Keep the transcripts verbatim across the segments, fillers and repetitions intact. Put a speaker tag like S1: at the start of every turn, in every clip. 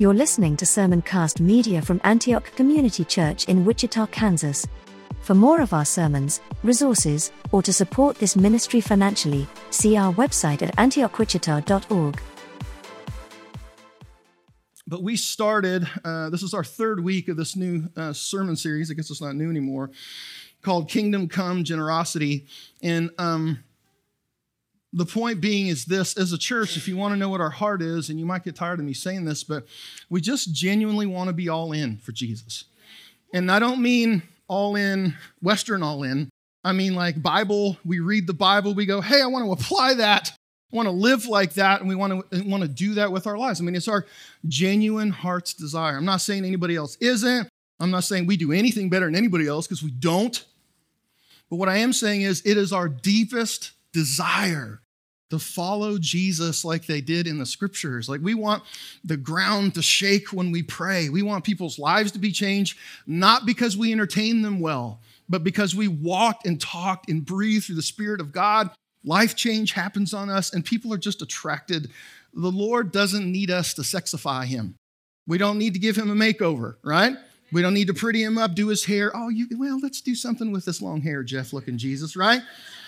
S1: You're listening to Sermoncast Media from Antioch Community Church in Wichita, Kansas. For more of our sermons, resources, or to support this ministry financially, see our website at antioch wichita dot org.
S2: But we started, uh, this is our third week of this new uh, sermon series, I guess it's not new anymore, called Kingdom Come Generosity. And um, the point being is this: as a church, if you want to know what our heart is, and you might get tired of me saying this, but we just genuinely want to be all in for Jesus. And I don't mean all in, Western all in. I mean like Bible, we read the Bible, we go, hey, I want to apply that. I want to live like that, and we want to want to do that with our lives. I mean, it's our genuine heart's desire. I'm not saying anybody else isn't. I'm not saying we do anything better than anybody else, because we don't. But what I am saying is it is our deepest desire to follow Jesus like they did in the scriptures. Like, we want the ground to shake when we pray. We want people's lives to be changed, not because we entertain them well, but because we walked and talked and breathed through the Spirit of God. Life change happens on us, and people are just attracted. The Lord doesn't need us to sexify him. We don't need to give him a makeover, right? We don't need to pretty him up, do his hair. Oh, you well, let's do something with this long hair, Jeff-looking Jesus, right?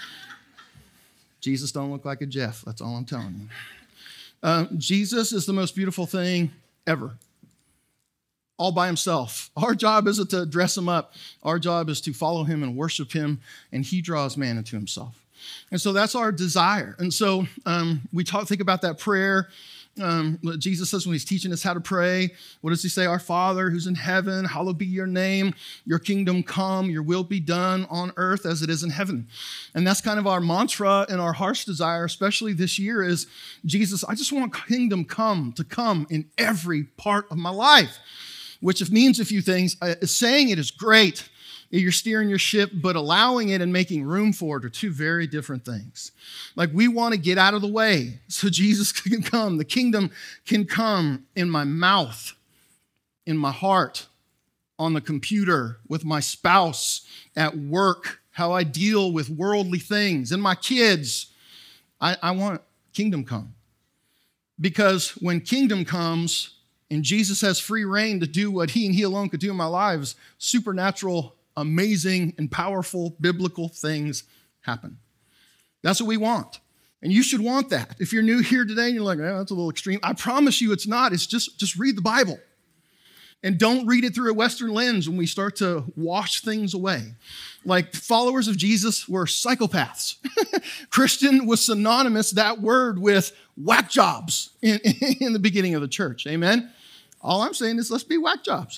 S2: Jesus don't look like a Jeff. That's all I'm telling you. Uh, Jesus is the most beautiful thing ever. All by himself. Our job isn't to dress him up. Our job is to follow him and worship him, and he draws man into himself. And so that's our desire. And so um, we talk, think about that prayer. Um, Jesus says when he's teaching us how to pray, what does he say? Our Father who's in heaven, hallowed be your name. Your kingdom come, your will be done on earth as it is in heaven. And that's kind of our mantra and our heart's desire, especially this year, is Jesus, I just want kingdom come to come in every part of my life, which means a few things. Uh, saying it is great. You're steering your ship, but allowing it and making room for it are two very different things. Like, we want to get out of the way so Jesus can come. The kingdom can come in my mouth, in my heart, on the computer, with my spouse, at work, how I deal with worldly things, and my kids. I, I want kingdom come. Because when kingdom comes and Jesus has free reign to do what he and he alone could do in my lives, supernatural, amazing and powerful biblical things happen. That's what we want. And you should want that. If you're new here today and you're like, oh, that's a little extreme, I promise you it's not. It's just, just read the Bible. And don't read it through a Western lens when we start to wash things away. Like, followers of Jesus were psychopaths. Christian was synonymous, that word, with whack jobs in, in the beginning of the church. Amen? All I'm saying is let's be whack jobs.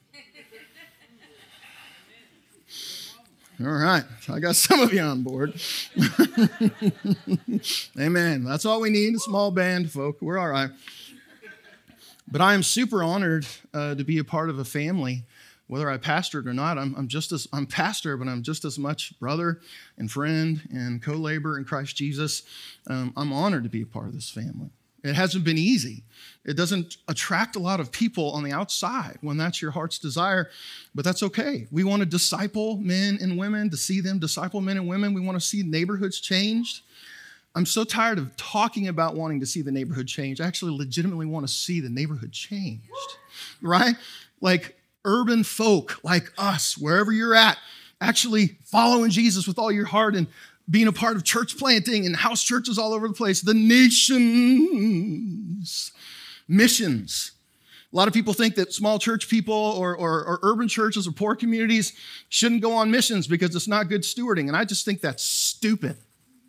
S2: All right, I got some of you on board. Amen. That's all we need, a small band, folk. We're all right. But I am super honored uh, to be a part of a family, whether I pastored or not. I'm, I'm just as I'm pastor, but I'm just as much brother and friend and co-laborer in Christ Jesus. Um, I'm honored to be a part of this family. It hasn't been easy. It doesn't attract a lot of people on the outside when that's your heart's desire, but that's okay. We want to disciple men and women, to see them disciple men and women. We want to see neighborhoods changed. I'm so tired of talking about wanting to see the neighborhood change. I actually legitimately want to see the neighborhood changed, right? Like urban folk like us, wherever you're at, actually following Jesus with all your heart and being a part of church planting and house churches all over the place. The nations. Missions. A lot of people think that small church people or, or, or urban churches or poor communities shouldn't go on missions because it's not good stewarding. And I just think that's stupid.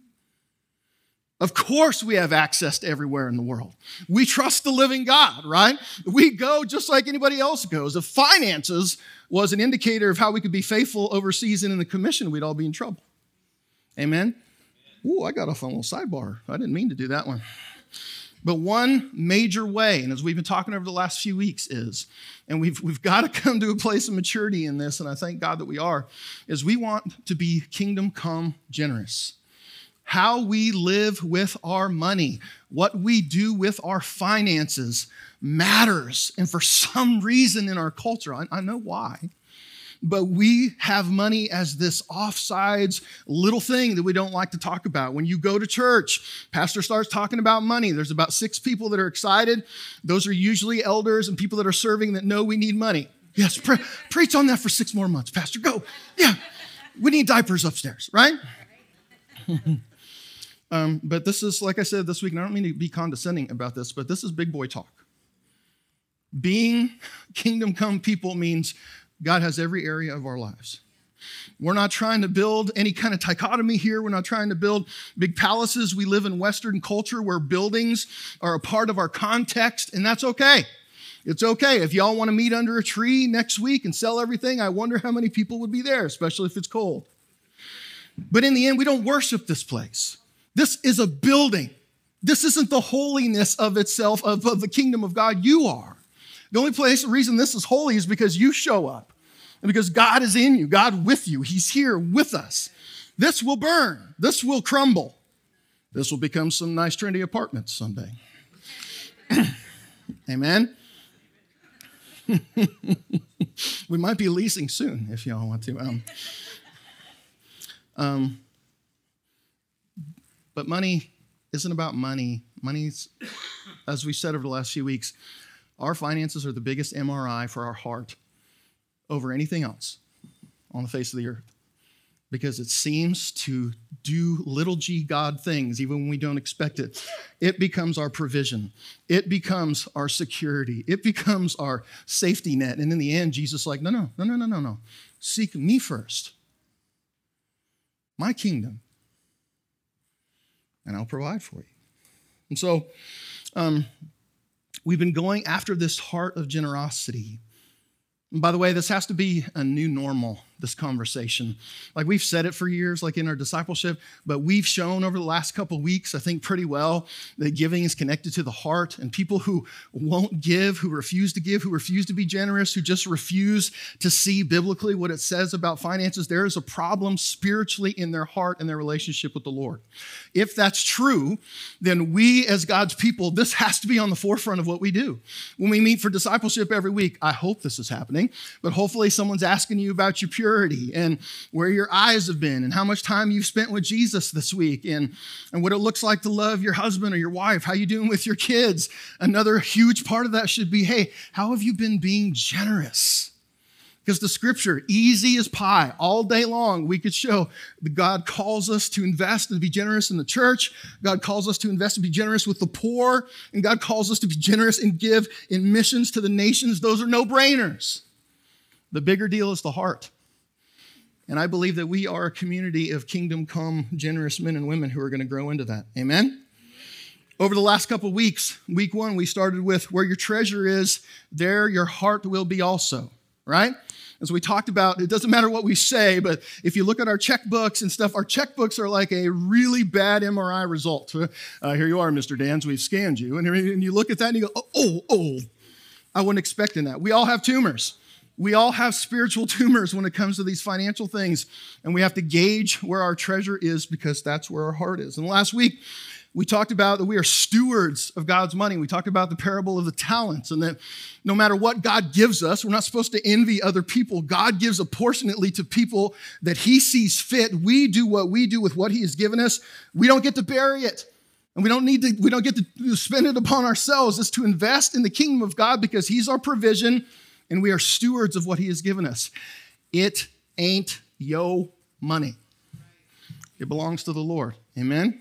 S2: Of course we have access to everywhere in the world. We trust the living God, right? We go just like anybody else goes. If finances was an indicator of how we could be faithful overseas and in the commission, we'd all be in trouble. Amen? Ooh, I got off on a little sidebar. I didn't mean to do that one. But one major way, and as we've been talking over the last few weeks is, and we've, we've got to come to a place of maturity in this, and I thank God that we are, is we want to be kingdom come generous. How we live with our money, what we do with our finances matters. And for some reason in our culture, I, I know why, but we have money as this offsides little thing that we don't like to talk about. When you go to church, pastor starts talking about money. There's about six people that are excited. Those are usually elders and people that are serving that know we need money. Yes, pre- preach on that for six more months, pastor. Go. Yeah, we need diapers upstairs, right? um, but this is, like I said this week, and I don't mean to be condescending about this, but this is big boy talk. Being kingdom come people means God has every area of our lives. We're not trying to build any kind of dichotomy here. We're not trying to build big palaces. We live in Western culture where buildings are a part of our context, and that's okay. It's okay. If y'all want to meet under a tree next week and sell everything, I wonder how many people would be there, especially if it's cold. But in the end, we don't worship this place. This is a building. This isn't the holiness of itself, of, of the kingdom of God. You are. The only place, the reason this is holy is because you show up and because God is in you, God with you. He's here with us. This will burn. This will crumble. This will become some nice trendy apartments someday. Amen. We might be leasing soon if y'all want to. Um, um, but money isn't about money. Money's, as we said over the last few weeks, our finances are the biggest M R I for our heart over anything else on the face of the earth, because it seems to do little g God things even when we don't expect it. It becomes our provision. It becomes our security. It becomes our safety net. And in the end, Jesus is like, no, no, no, no, no, no, no. Seek me first, my kingdom, and I'll provide for you. And so, um, we've been going after this heart of generosity. And by the way, this has to be a new normal, this conversation. Like we've said it for years, like in our discipleship, but we've shown over the last couple of weeks, I think pretty well, that giving is connected to the heart, and people who won't give, who refuse to give, who refuse to be generous, who just refuse to see biblically what it says about finances, there is a problem spiritually in their heart and their relationship with the Lord. If that's true, then we as God's people, this has to be on the forefront of what we do. When we meet for discipleship every week, I hope this is happening, but hopefully someone's asking you about your purity and where your eyes have been and how much time you've spent with Jesus this week and, and what it looks like to love your husband or your wife, how you doing with your kids. Another huge part of that should be, hey, how have you been being generous? Because the scripture, easy as pie, all day long, we could show that God calls us to invest and be generous in the church. God calls us to invest and be generous with the poor. And God calls us to be generous and give in missions to the nations. Those are no-brainers. The bigger deal is the heart. And I believe that we are a community of kingdom come, generous men and women who are going to grow into that. Amen? Over the last couple of weeks, week one, we started with where your treasure is, there your heart will be also, right? As we talked about, it doesn't matter what we say, but if you look at our checkbooks and stuff, our checkbooks are like a really bad M R I result. Uh, here you are, Mister Dans, we've scanned you. And, and you look at that and you go, oh, oh, I wasn't expecting that. We all have tumors. We all have spiritual tumors when it comes to these financial things, and we have to gauge where our treasure is because that's where our heart is. And last week, we talked about that we are stewards of God's money. We talked about the parable of the talents and that no matter what God gives us, we're not supposed to envy other people. God gives apportionately to people that he sees fit. We do what we do with what he has given us. We don't get to bury it. And we don't need to, we don't get to spend it upon ourselves. It's to invest in the kingdom of God because he's our provision and we are stewards of what he has given us. It ain't yo money. It belongs to the Lord. Amen?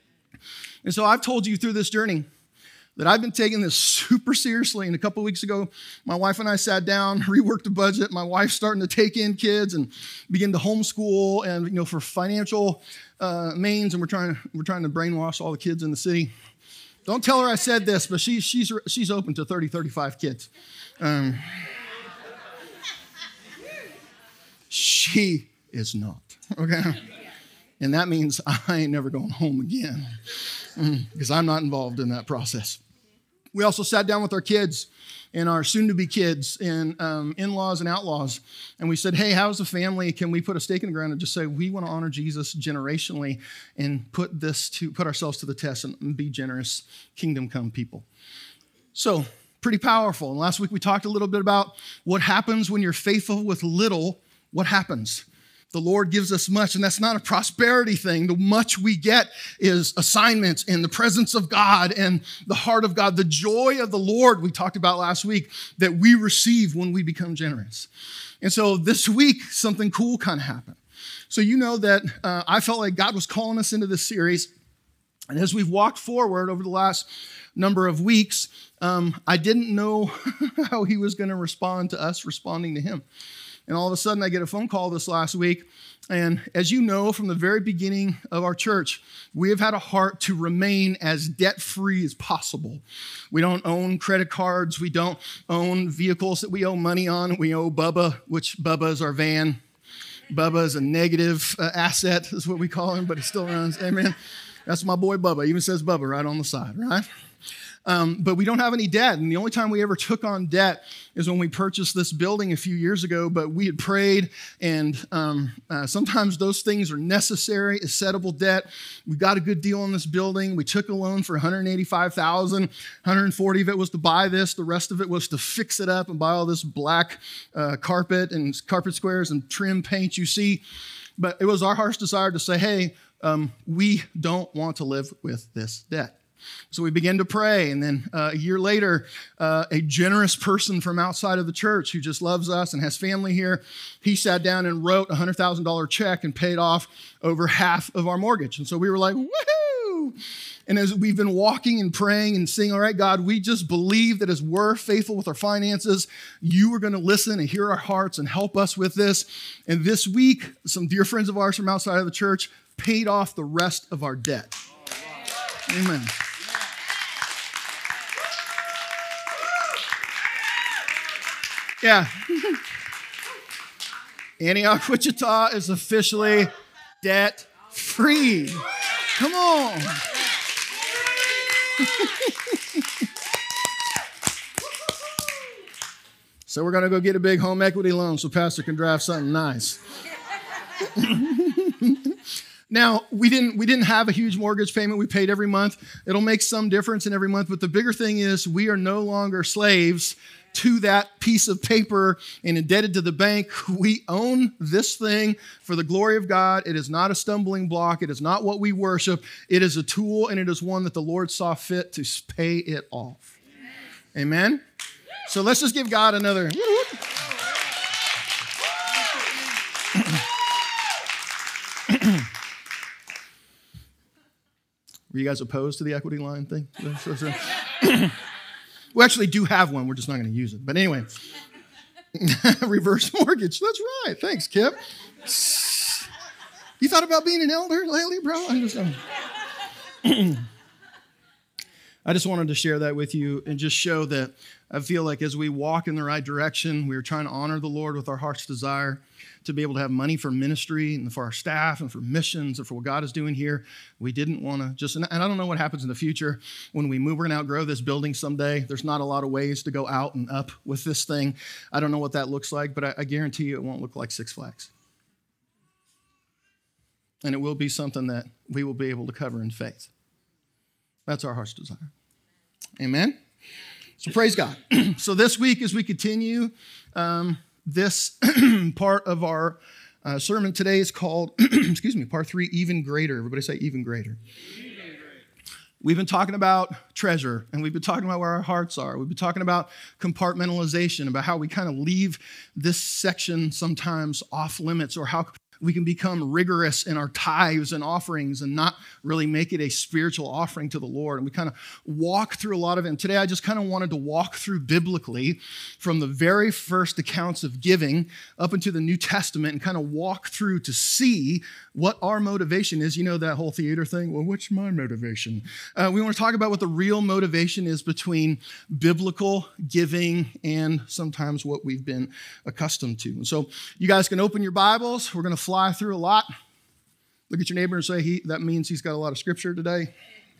S2: And so I've told you through this journey that I've been taking this super seriously. And a couple of weeks ago, my wife and I sat down, reworked the budget. My wife's starting to take in kids and begin to homeschool and, you know, for financial uh, means. And we're trying, we're trying to brainwash all the kids in the city. Don't tell her I said this, but she, she's, she's open to thirty, thirty-five kids. Um, she is not, okay? And that means I ain't never going home again because I'm not involved in that process. We also sat down with our kids and our soon-to-be kids and um, in-laws and outlaws, and we said, hey, how's the family? Can we put a stake in the ground and just say we want to honor Jesus generationally and put this to put ourselves to the test and be generous, kingdom-come people? So, pretty powerful. And last week we talked a little bit about what happens when you're faithful with little what happens? The Lord gives us much, and that's not a prosperity thing. The much we get is assignments and the presence of God and the heart of God, the joy of the Lord we talked about last week that we receive when we become generous. And so this week, something cool kind of happened. So you know that uh, I felt like God was calling us into this series. And as we've walked forward over the last number of weeks, um, I didn't know how he was going to respond to us responding to him. And all of a sudden, I get a phone call this last week. And as you know, from the very beginning of our church, we have had a heart to remain as debt-free as possible. We don't own credit cards. We don't own vehicles that we owe money on. We owe Bubba, which Bubba is our van. Bubba is a negative uh, asset, is what we call him, but he still runs. Amen. That's my boy Bubba. It even says Bubba right on the side, right? Um, but we don't have any debt. And the only time we ever took on debt is when we purchased this building a few years ago. But we had prayed, and um, uh, sometimes those things are necessary as settable debt. We got a good deal on this building. We took a loan for one hundred eighty-five thousand dollars. one hundred forty of it was to buy this. The rest of it was to fix it up and buy all this black uh, carpet and carpet squares and trim paint you see. But it was our heart's desire to say, hey, um, we don't want to live with this debt. So we began to pray, and then uh, a year later, uh, a generous person from outside of the church who just loves us and has family here, he sat down and wrote a one hundred thousand dollars check and paid off over half of our mortgage. And so we were like, woohoo! And as we've been walking and praying and saying, all right, God, we just believe that as we're faithful with our finances, you are going to listen and hear our hearts and help us with this. And this week, some dear friends of ours from outside of the church paid off the rest of our debt. Amen. Yeah. Antioch, Wichita is officially debt-free. Come on. So we're going to go get a big home equity loan so Pastor can drive something nice. Now, we didn't we didn't have a huge mortgage payment we paid every month. It'll make some difference in every month, but the bigger thing is we are no longer slaves to that piece of paper and indebted to the bank. We own this thing for the glory of God. It is not a stumbling block. It is not what we worship. It is a tool, and it is one that the Lord saw fit to pay it off. Amen? Amen? So let's just give God another. Were you guys opposed to the equity line thing? We actually do have one. We're just not going to use it. But anyway, reverse mortgage. That's right. Thanks, Kip. You thought about being an elder lately, bro? I'm just, um, I just wanted to share that with you and just show that I feel like as we walk in the right direction, we're trying to honor the Lord with our heart's desire to be able to have money for ministry and for our staff and for missions and for what God is doing here. We didn't want to just, and I don't know what happens in the future when we move. We're going to outgrow this building someday. There's not a lot of ways to go out and up with this thing. I don't know what that looks like, but I, I guarantee you it won't look like Six Flags. And it will be something that we will be able to cover in faith. That's our heart's desire. Amen? So praise God. So this week as we continue, um, this part of our uh, sermon today is called, excuse me, part three, even greater. Everybody say even greater. Even greater. We've been talking about treasure, and we've been talking about where our hearts are. We've been talking about compartmentalization, about how we kind of leave this section sometimes off limits, or how we can become rigorous in our tithes and offerings and not really make it a spiritual offering to the Lord. And we kind of walk through a lot of it. And today I just kind of wanted to walk through biblically from the very first accounts of giving up into the New Testament and kind of walk through to see what our motivation is. You know that whole theater thing? Well, what's my motivation? Uh, we want to talk about what the real motivation is between biblical giving and sometimes what we've been accustomed to. And so you guys can open your Bibles. We're going to fly through a lot. Look at your neighbor and say, he, that means he's got a lot of scripture today.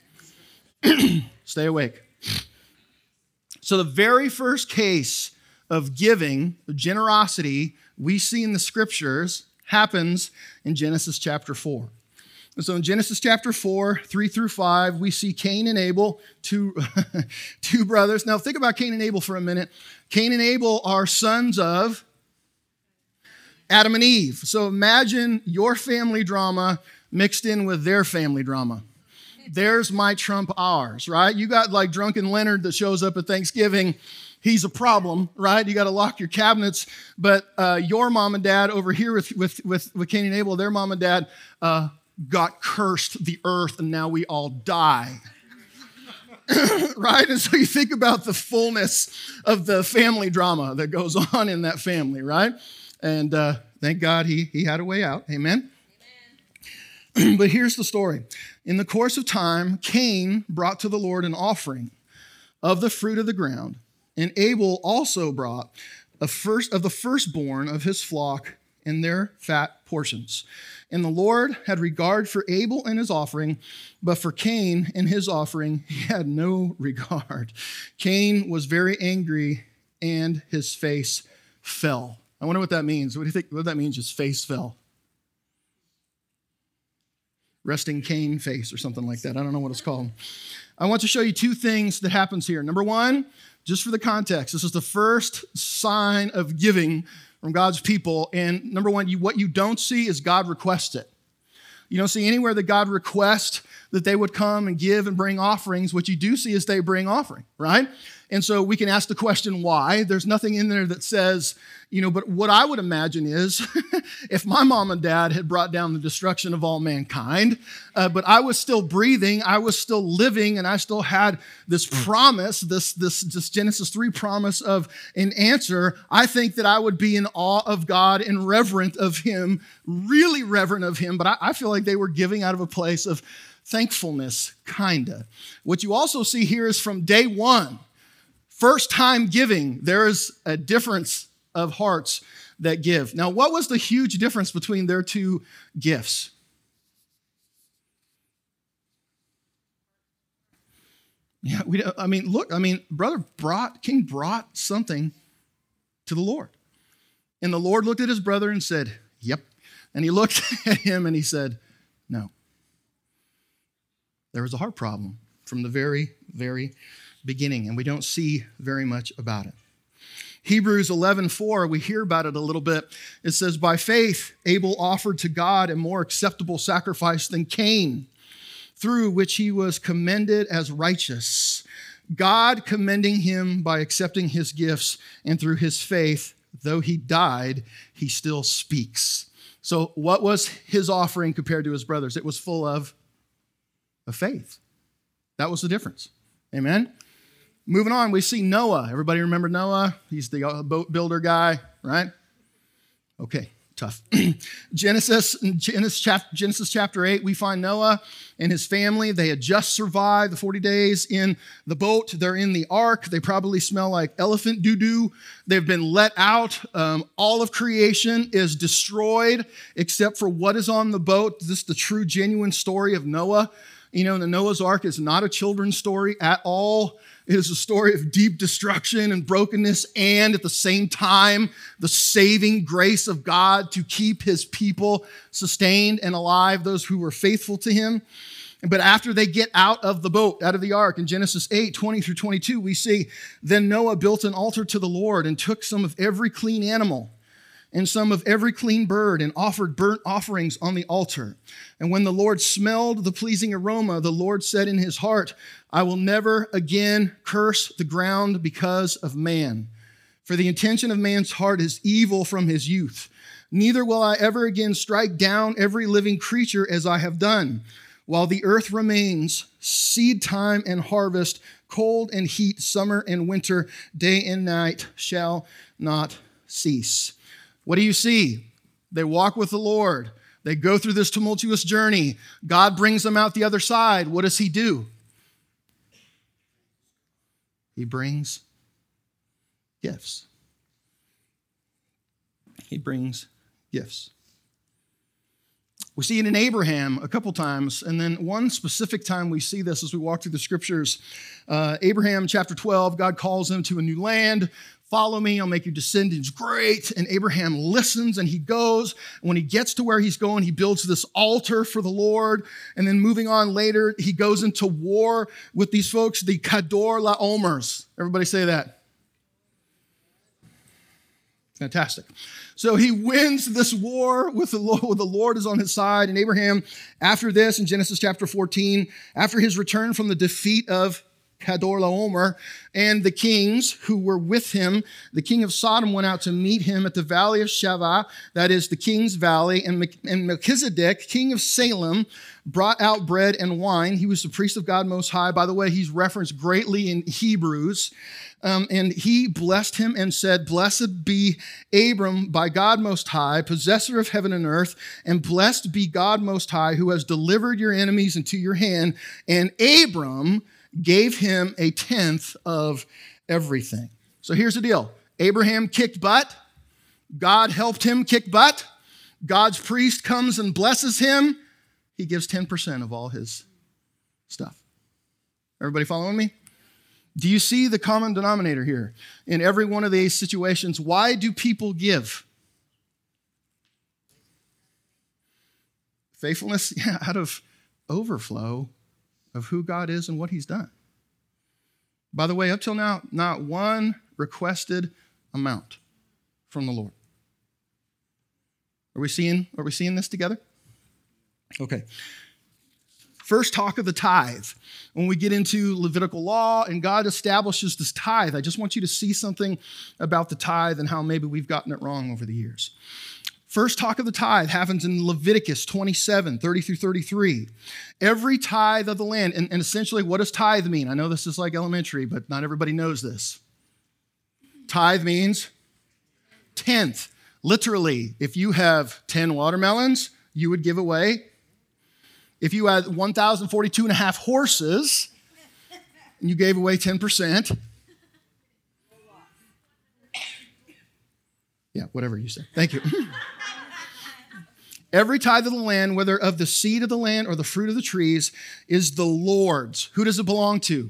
S2: Stay awake. So the very first case of giving, generosity, we see in the scriptures happens in Genesis chapter four. And so in Genesis chapter four, three through five, we see Cain and Abel, two, two brothers. Now think about Cain and Abel for a minute. Cain and Abel are sons of Adam and Eve. So imagine your family drama mixed in with their family drama. Theirs might trump ours, right? You got like drunken Leonard that shows up at Thanksgiving. He's a problem, right? You got to lock your cabinets. But uh, your mom and dad over here with, with, with, with Cain and Abel, their mom and dad uh, got cursed the earth, and now we all die. Right? And so you think about the fullness of the family drama that goes on in that family, right? And uh, thank God he, he had a way out. Amen? Amen. But here's the story. In the course of time, Cain brought to the Lord an offering of the fruit of the ground, and Abel also brought a first of the firstborn of his flock and their fat portions. And the Lord had regard for Abel and his offering, but for Cain and his offering he had no regard. Cain was very angry, and his face fell. I wonder what that means. What do you think? What that means? His face fell. Resting Cain face or something like that. I don't know what it's called. I want to show you two things that happens here. Number one, just for the context, this is the first sign of giving from God's people. And number one, you, what you don't see is God requests it. You don't see anywhere that God requests that they would come and give and bring offerings. What you do see is they bring offering, right? And so we can ask the question, why? There's nothing in there that says, you know, but what I would imagine is if my mom and dad had brought down the destruction of all mankind, uh, but I was still breathing, I was still living, and I still had this promise, this, this, this Genesis three promise of an answer, I think that I would be in awe of God and reverent of him, really reverent of him, but I, I feel like they were giving out of a place of thankfulness, kinda. What you also see here is from day one, first time giving, there is a difference of hearts that give. Now, what was the huge difference between their two gifts? Yeah, we. I mean, look. I mean, brother brought King brought something to the Lord, and the Lord looked at his brother and said, "Yep." And he looked at him and he said, "No." There was a heart problem from the very, very beginning, and we don't see very much about it. Hebrews eleven four, we hear about it a little bit. It says, by faith, Abel offered to God a more acceptable sacrifice than Cain, through which he was commended as righteous. God commending him by accepting his gifts, and through his faith, though he died, he still speaks. So what was his offering compared to his brothers? It was full of, of faith. That was the difference. Amen? Moving on, we see Noah. Everybody remember Noah? He's the boat builder guy, right? Okay, tough. Genesis, Genesis, chapter, Genesis chapter eight, we find Noah and his family. They had just survived the forty days in the boat. They're in the ark. They probably smell like elephant doo-doo. They've been let out. Um, all of creation is destroyed except for what is on the boat. This is the true, genuine story of Noah. You know, the Noah's Ark is not a children's story at all. It is a story of deep destruction and brokenness, and at the same time, the saving grace of God to keep his people sustained and alive, those who were faithful to him. But after they get out of the boat, out of the ark, in Genesis eight, twenty through twenty-two, we see, then Noah built an altar to the Lord and took some of every clean animal and some of every clean bird, and offered burnt offerings on the altar. And when the Lord smelled the pleasing aroma, the Lord said in his heart, I will never again curse the ground because of man. For the intention of man's heart is evil from his youth. Neither will I ever again strike down every living creature as I have done. While the earth remains, seed time and harvest, cold and heat, summer and winter, day and night shall not cease. What do you see? They walk with the Lord. They go through this tumultuous journey. God brings them out the other side. What does he do? He brings gifts. He brings gifts. We see it in Abraham a couple times, and then one specific time we see this as we walk through the scriptures. Uh, Abraham chapter twelve, God calls him to a new land. Follow me, I'll make your descendants great. And Abraham listens and he goes. And when he gets to where he's going, he builds this altar for the Lord. And then moving on later, he goes into war with these folks, the Kedor Laomers. Everybody say that. Fantastic. So he wins this war with the Lord. The Lord is on his side. And Abraham, after this, in Genesis chapter fourteen, after his return from the defeat of Kedorlaomer and the kings who were with him, the king of Sodom went out to meet him at the valley of Shavah, that is the king's valley, and Melchizedek, king of Salem, brought out bread and wine. He was the priest of God Most High. By the way, he's referenced greatly in Hebrews. Um, and he blessed him and said, "Blessed be Abram by God Most High, possessor of heaven and earth, and blessed be God Most High, who has delivered your enemies into your hand." And Abram gave him a tenth of everything. So here's the deal. Abraham kicked butt. God helped him kick butt. God's priest comes and blesses him. He gives ten percent of all his stuff. Everybody following me? Do you see the common denominator here? In every one of these situations, why do people give? Faithfulness, yeah, out of overflow of who God is and what he's done. By the way, up till now, not one requested amount from the Lord. Are we seeing, are we seeing this together? Okay. First, talk of the tithe. When we get into Levitical law and God establishes this tithe, I just want you to see something about the tithe and how maybe we've gotten it wrong over the years. First talk of the tithe happens in Leviticus twenty-seven, thirty through thirty-three. Every tithe of the land, and, and essentially what does tithe mean? I know this is like elementary, but not everybody knows this. Tithe means tenth. Literally, if you have ten watermelons, you would give away. If you had one thousand forty-two and a half horses, and you gave away ten percent. Yeah, whatever you say. Thank you. Every tithe of the land, whether of the seed of the land or the fruit of the trees, is the Lord's. Who does it belong to?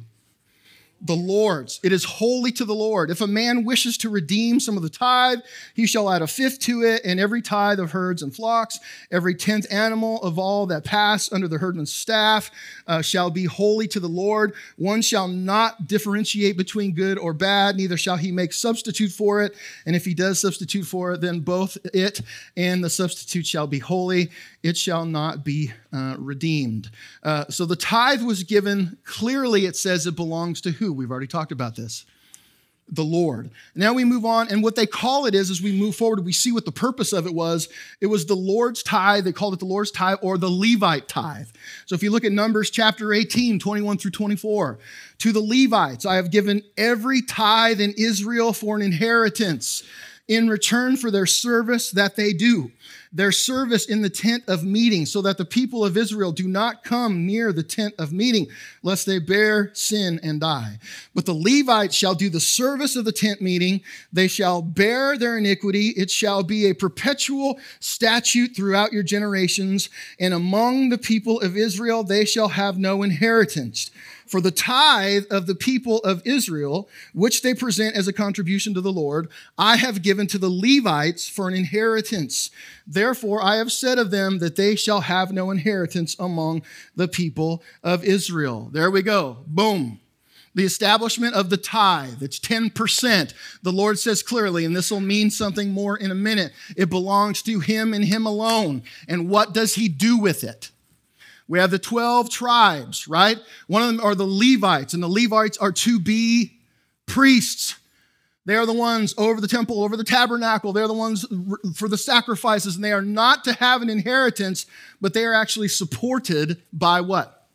S2: The Lord's. It is holy to the Lord. If a man wishes to redeem some of the tithe, he shall add a fifth to it, and every tithe of herds and flocks, every tenth animal of all that pass under the herdman's staff uh, shall be holy to the Lord. One shall not differentiate between good or bad, neither shall he make substitute for it. And if he does substitute for it, then both it and the substitute shall be holy. It shall not be uh, redeemed. Uh, so the tithe was given, clearly it says it belongs to who? We've already talked about this. The Lord. Now we move on, and what they call it is, as we move forward, we see what the purpose of it was. It was the Lord's tithe. They called it the Lord's tithe or the Levite tithe. So if you look at Numbers chapter eighteen, twenty-one through twenty-four, to the Levites, I have given every tithe in Israel for an inheritance in return for their service that they do, their service in the tent of meeting, so that the people of Israel do not come near the tent of meeting, lest they bear sin and die. But the Levites shall do the service of the tent meeting. They shall bear their iniquity. It shall be a perpetual statute throughout your generations. And among the people of Israel, they shall have no inheritance. For the tithe of the people of Israel, which they present as a contribution to the Lord, I have given to the Levites for an inheritance. Therefore, I have said of them that they shall have no inheritance among the people of Israel. There we go. Boom. The establishment of the tithe. It's ten percent. The Lord says clearly, and this will mean something more in a minute, it belongs to him and him alone. And what does he do with it? We have the twelve tribes, right? One of them are the Levites, and the Levites are to be priests. They are the ones over the temple, over the tabernacle. They're the ones for the sacrifices, and they are not to have an inheritance, but they are actually supported by what?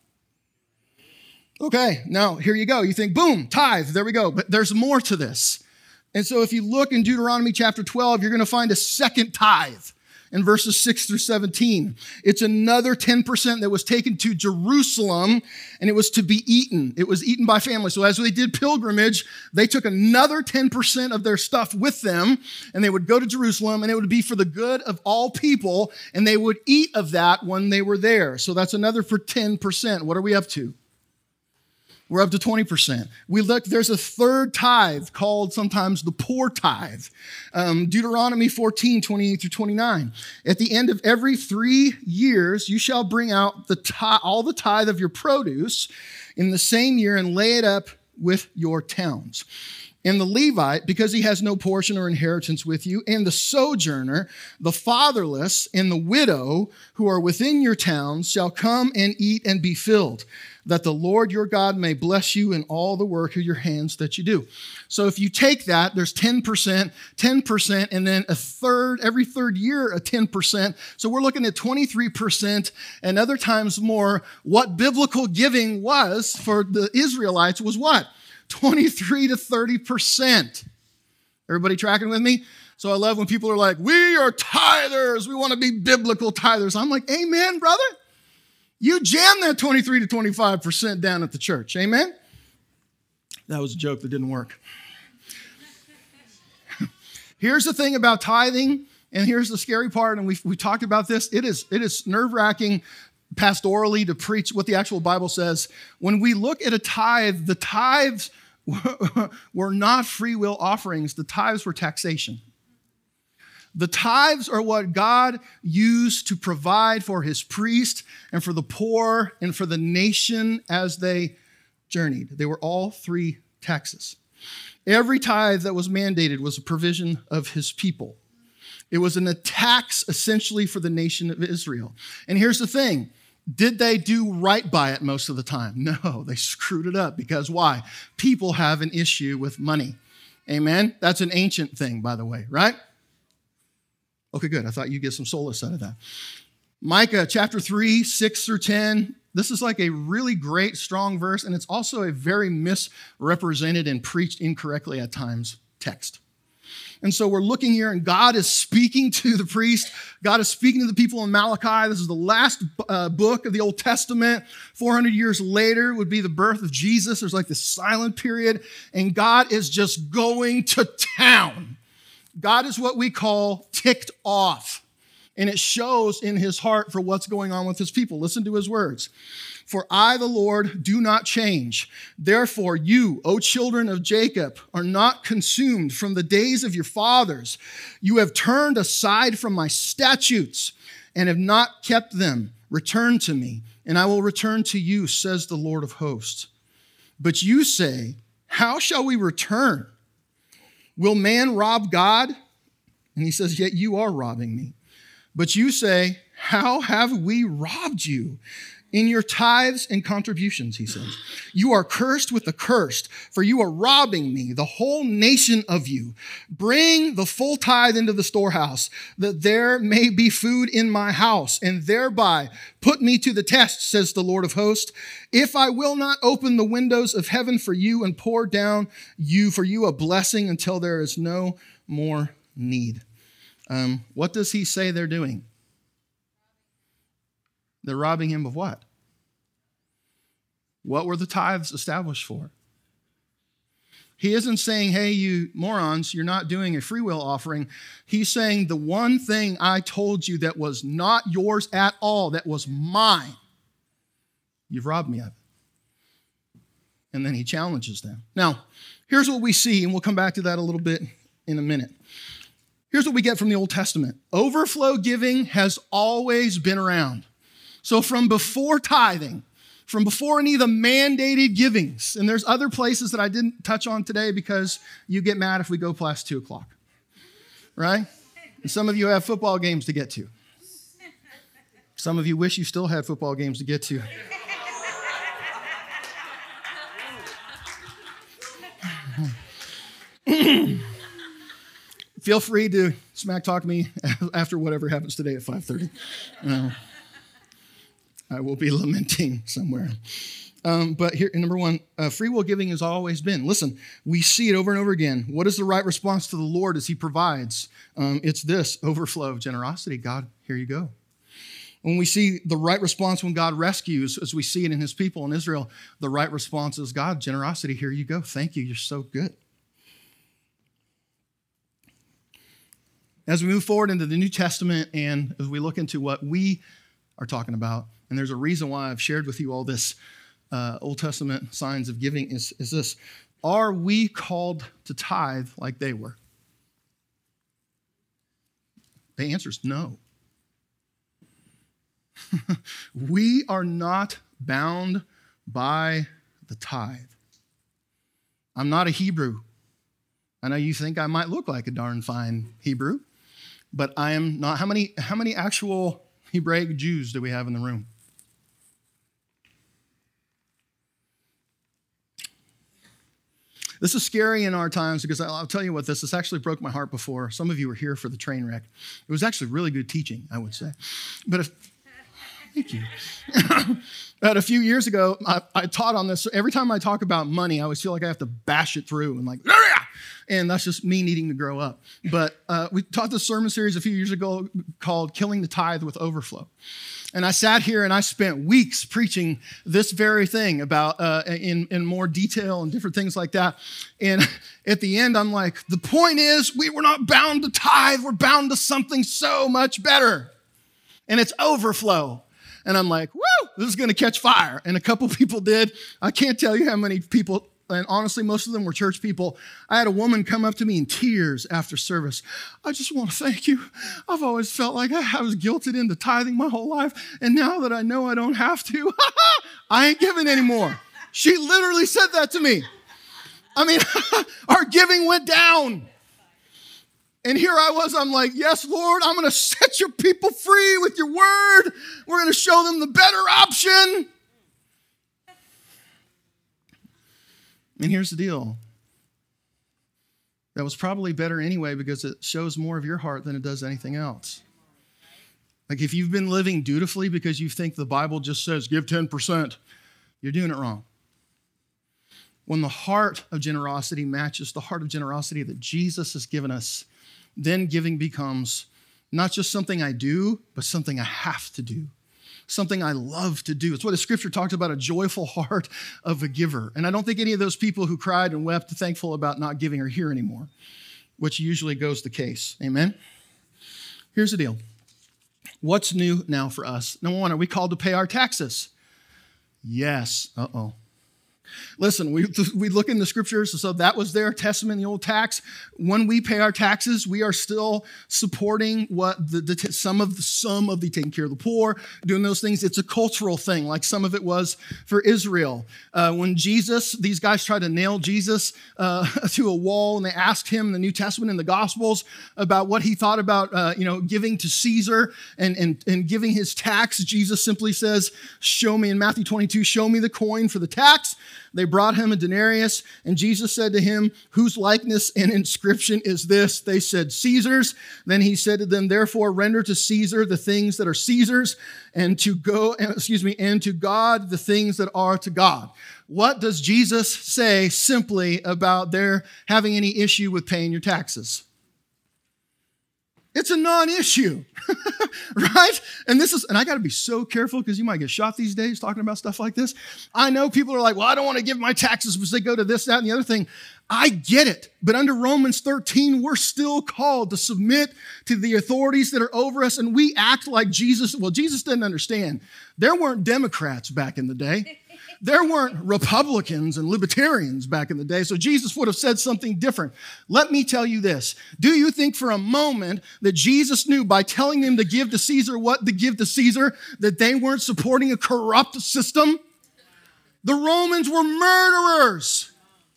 S2: Okay, now here you go. You think, boom, tithe, there we go. But there's more to this. And so if you look in Deuteronomy chapter twelve, you're going to find a second tithe. In verses six through seventeen. It's another ten percent that was taken to Jerusalem, and it was to be eaten. It was eaten by family. So as they did pilgrimage, they took another ten percent of their stuff with them, and they would go to Jerusalem, and it would be for the good of all people, and they would eat of that when they were there. So that's another for ten percent. What are we up to? We're up to twenty percent. We look, there's a third tithe called sometimes the poor tithe. Um, Deuteronomy fourteen, twenty-eight through twenty-nine. At the end of every three years, you shall bring out the tithe, all the tithe of your produce in the same year and lay it up with your towns. And the Levite, because he has no portion or inheritance with you, and the sojourner, the fatherless, and the widow who are within your towns shall come and eat and be filled, that the Lord your God may bless you in all the work of your hands that you do. So if you take that, there's ten percent, ten percent, and then a third, every third year, a ten percent. So we're looking at twenty-three percent, and other times more. What biblical giving was for the Israelites was what? twenty-three to thirty percent. Everybody tracking with me? So I love when people are like, we are tithers. We want to be biblical tithers. I'm like, amen, brother. You jam that twenty-three to twenty-five percent down at the church. Amen? That was a joke that didn't work. Here's the thing about tithing, and here's the scary part, and we've, we talked about this. It is, it is nerve-wracking pastorally to preach what the actual Bible says. When we look at a tithe, the tithes were not free will offerings. The tithes were taxation. The tithes are what God used to provide for his priest and for the poor and for the nation as they journeyed. They were all three taxes. Every tithe that was mandated was a provision of his people. It was an tax essentially for the nation of Israel. And here's the thing. Did they do right by it most of the time? No, they screwed it up because why? People have an issue with money. Amen? That's an ancient thing, by the way, right? Okay, good. I thought you'd get some solace out of that. Micah chapter three, six through ten. This is like a really great, strong verse, and it's also a very misrepresented and preached incorrectly at times text. And so we're looking here, and God is speaking to the priest. God is speaking to the people in Malachi. This is the last uh, book of the Old Testament. four hundred years later would be the birth of Jesus. There's like this silent period, and God is just going to town. God is what we call ticked off, and it shows in his heart for what's going on with his people. Listen to his words. For I, the Lord, do not change. Therefore, you, O children of Jacob, are not consumed from the days of your fathers. You have turned aside from my statutes and have not kept them. Return to me, and I will return to you, says the Lord of hosts. But you say, how shall we return? Will man rob God? And he says, yet you are robbing me. But you say, how have we robbed you? In your tithes and contributions, he says. You are cursed with the cursed, for you are robbing me, the whole nation of you. Bring the full tithe into the storehouse, that there may be food in my house, and thereby put me to the test, says the Lord of hosts. If I will not open the windows of heaven for you and pour down you for you a blessing until there is no more need. Um, what does he say they're doing? They're robbing him of what? What were the tithes established for? He isn't saying, hey, you morons, you're not doing a free will offering. He's saying the one thing I told you that was not yours at all, that was mine, you've robbed me of it. And then he challenges them. Now, here's what we see, and we'll come back to that a little bit in a minute. Here's what we get from the Old Testament. Overflow giving has always been around. So from before tithing, from before any of the mandated givings, and there's other places that I didn't touch on today because you get mad if we go past two o'clock, right? And some of you have football games to get to. Some of you wish you still had football games to get to. Feel free to smack talk me after whatever happens today at five thirty. Uh, I will be lamenting somewhere. Um, but here, number one, uh, free will giving has always been. Listen, we see it over and over again. What is the right response to the Lord as he provides? Um, it's this, overflow of generosity. God, here you go. When we see the right response when God rescues, as we see it in his people in Israel, the right response is, God, generosity, here you go. Thank you, you're so good. As we move forward into the New Testament and as we look into what we are talking about, and there's a reason why I've shared with you all this uh, Old Testament signs of giving is, is this. Are we called to tithe like they were? The answer is no. We are not bound by the tithe. I'm not a Hebrew. I know you think I might look like a darn fine Hebrew, but I am not. How many, how many actual Hebraic Jews do we have in the room? This is scary in our times because I'll tell you what, this, this actually broke my heart before. Some of you were here for the train wreck. It was actually really good teaching, I would say. But if, thank you. But a few years ago, I, I taught on this. Every time I talk about money, I always feel like I have to bash it through and like, and that's just me needing to grow up. But uh, we taught this sermon series a few years ago called Killing the Tithe with Overflow. And I sat here and I spent weeks preaching this very thing about uh, in, in more detail and different things like that. And at the end, I'm like, the point is we were not bound to tithe. We're bound to something so much better. And it's overflow. And I'm like, woo, this is going to catch fire. And a couple people did. I can't tell you how many people, and honestly, most of them were church people. I had a woman come up to me in tears after service. I just want to thank you. I've always felt like I was guilted into tithing my whole life. And now that I know I don't have to, I ain't giving anymore. She literally said that to me. I mean, our giving went down. And here I was, I'm like, yes, Lord, I'm going to set your people free with your word. We're going to show them the better option. And here's the deal. That was probably better anyway because it shows more of your heart than it does anything else. Like if you've been living dutifully because you think the Bible just says give ten percent, you're doing it wrong. When the heart of generosity matches the heart of generosity that Jesus has given us, then giving becomes not just something I do, but something I have to do. Something I love to do. It's what the scripture talks about, a joyful heart of a giver. And I don't think any of those people who cried and wept thankful about not giving are here anymore, which usually goes the case. Amen? Here's the deal. What's new now for us? Number one, are we called to pay our taxes? Yes. Uh-oh. Listen, we, we look in the scriptures, so that was their testament in the old tax. When we pay our taxes, we are still supporting what the, the some of the some of the taking care of the poor, doing those things. It's a cultural thing, like some of it was for Israel. Uh, when Jesus, these guys tried to nail Jesus uh, to a wall, and they asked him in the New Testament and the Gospels about what he thought about uh, you know giving to Caesar and, and, and giving his tax. Jesus simply says, show me, in Matthew twenty-two, show me the coin for the tax. They brought him a denarius, and Jesus said to him, whose likeness and inscription is this? They said, Caesar's. Then he said to them, therefore render to Caesar the things that are Caesar's, and to go, excuse me, and to God the things that are to God. What does Jesus say simply about their having any issue with paying your taxes? It's a non-issue, right? And this is, and I got to be so careful because you might get shot these days talking about stuff like this. I know people are like, well, I don't want to give my taxes because they go to this, that, and the other thing. I get it. But under Romans thirteen, we're still called to submit to the authorities that are over us. And we act like Jesus. Well, Jesus didn't understand. There weren't Democrats back in the day. There weren't Republicans and libertarians back in the day, so Jesus would have said something different. Let me tell you this. Do you think for a moment that Jesus knew by telling them to give to Caesar what to give to Caesar, that they weren't supporting a corrupt system? The Romans were murderers.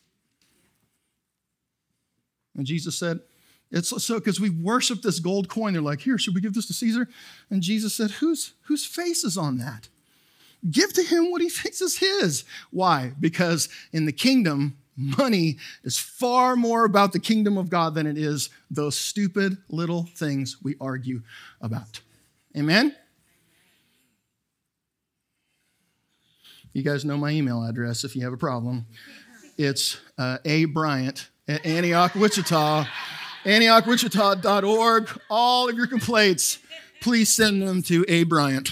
S2: And Jesus said, it's so because we worship this gold coin. They're like, here, should we give this to Caesar? And Jesus said, whose, whose face is on that? Give to him what he thinks is his. Why? Because in the kingdom, money is far more about the kingdom of God than it is those stupid little things we argue about. Amen? You guys know my email address if you have a problem. It's uh, A. Bryant at Antioch, Wichita, antioch wichita dot org. All of your complaints, please send them to A. Bryant.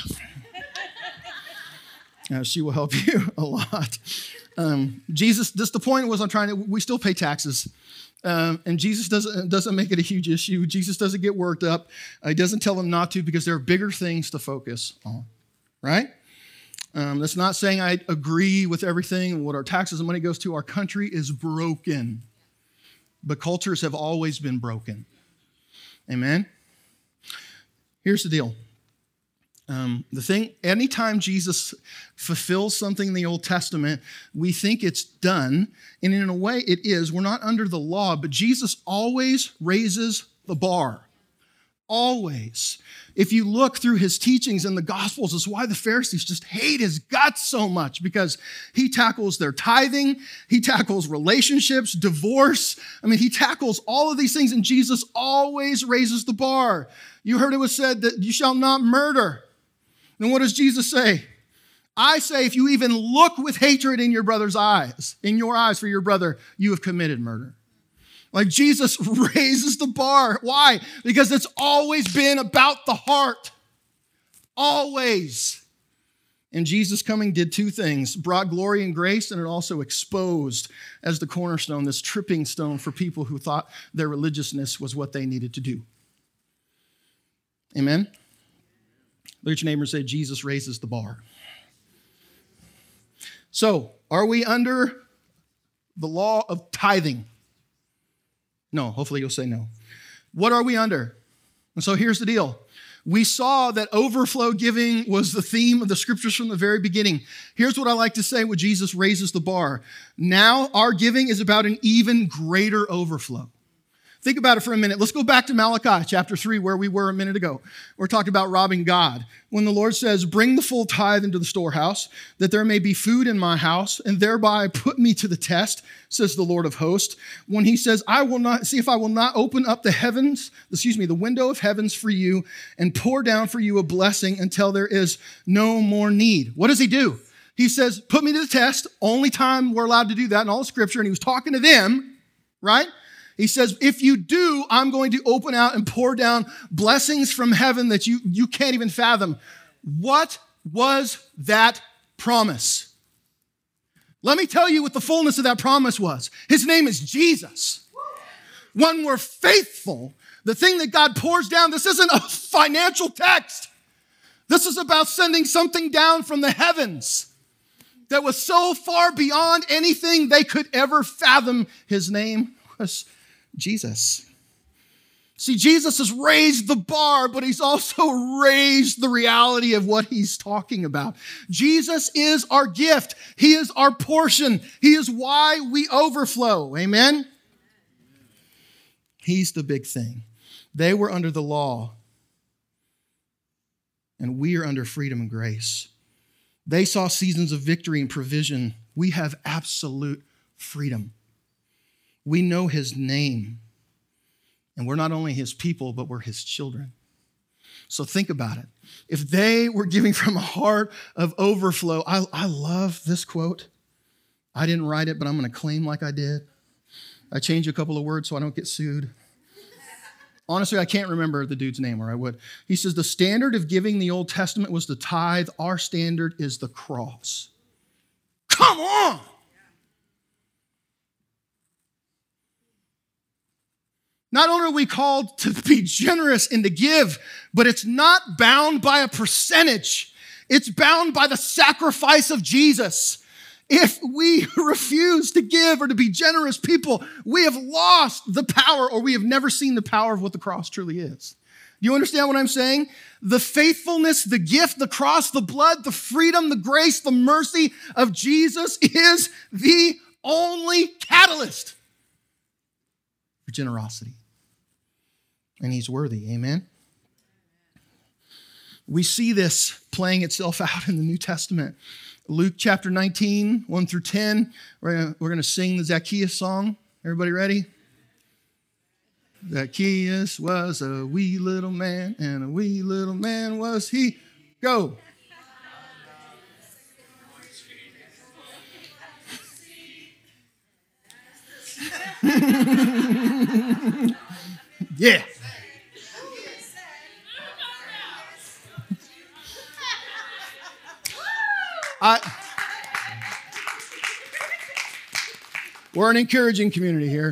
S2: Uh, she will help you a lot. Um, Jesus, this the point was I'm trying to, we still pay taxes. Um, and Jesus doesn't, doesn't make it a huge issue. Jesus doesn't get worked up. Uh, he doesn't tell them not to because there are bigger things to focus on, right? Um, that's not saying I agree with everything and what our taxes and money goes to. Our country is broken, but cultures have always been broken. Amen? Here's the deal. Um, the thing, anytime Jesus fulfills something in the Old Testament, we think it's done. And in a way, it is. We're not under the law, but Jesus always raises the bar. Always. If you look through his teachings in the Gospels, it's why the Pharisees just hate his guts so much, because he tackles their tithing, he tackles relationships, divorce. I mean, he tackles all of these things, and Jesus always raises the bar. You heard it was said that you shall not murder. Then what does Jesus say? I say, if you even look with hatred in your brother's eyes, in your eyes for your brother, you have committed murder. Like Jesus raises the bar. Why? Because it's always been about the heart. Always. And Jesus coming did two things, brought glory and grace, and it also exposed as the cornerstone, this tripping stone for people who thought their religiousness was what they needed to do. Amen? Look at your neighbor and say, Jesus raises the bar. So, are we under the law of tithing? No, hopefully you'll say no. What are we under? And so here's the deal. We saw that overflow giving was the theme of the scriptures from the very beginning. Here's what I like to say when Jesus raises the bar. Now our giving is about an even greater overflow. Think about it for a minute. Let's go back to Malachi chapter three, where we were a minute ago. We're talking about robbing God. When the Lord says, bring the full tithe into the storehouse, that there may be food in my house, and thereby put me to the test, says the Lord of hosts. When he says, I will not, see if I will not open up the heavens, excuse me, the window of heavens for you, and pour down for you a blessing until there is no more need. What does he do? He says, put me to the test. Only time we're allowed to do that in all scripture. And he was talking to them, right? He says, if you do, I'm going to open out and pour down blessings from heaven that you, you can't even fathom. What was that promise? Let me tell you what the fullness of that promise was. His name is Jesus. When we're faithful, the thing that God pours down, this isn't a financial text. This is about sending something down from the heavens that was so far beyond anything they could ever fathom. His name was Jesus. See, Jesus has raised the bar, but he's also raised the reality of what he's talking about. Jesus is our gift. He is our portion. He is why we overflow. Amen? He's the big thing. They were under the law, and we are under freedom and grace. They saw seasons of victory and provision. We have absolute freedom. We know his name, and we're not only his people, but we're his children. So think about it. If they were giving from a heart of overflow, I, I love this quote. I didn't write it, but I'm going to claim like I did. I changed a couple of words so I don't get sued. Honestly, I can't remember the dude's name, or I would. He says, the standard of giving in the Old Testament was the tithe. Our standard is the cross. Come on! Not only are we called to be generous and to give, but it's not bound by a percentage. It's bound by the sacrifice of Jesus. If we refuse to give or to be generous people, we have lost the power, or we have never seen the power of what the cross truly is. Do you understand what I'm saying? The faithfulness, the gift, the cross, the blood, the freedom, the grace, the mercy of Jesus is the only catalyst for generosity. And he's worthy, amen? We see this playing itself out in the New Testament. Luke chapter nineteen, one through ten. We're gonna, we're gonna sing the Zacchaeus song. Everybody ready? Zacchaeus was a wee little man, and a wee little man was he. Go. Yeah. I, we're an encouraging community here.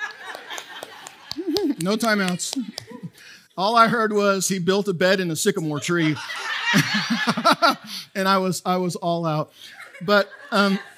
S2: No timeouts. All I heard was he built a bed in a sycamore tree. And I was I was all out. But um,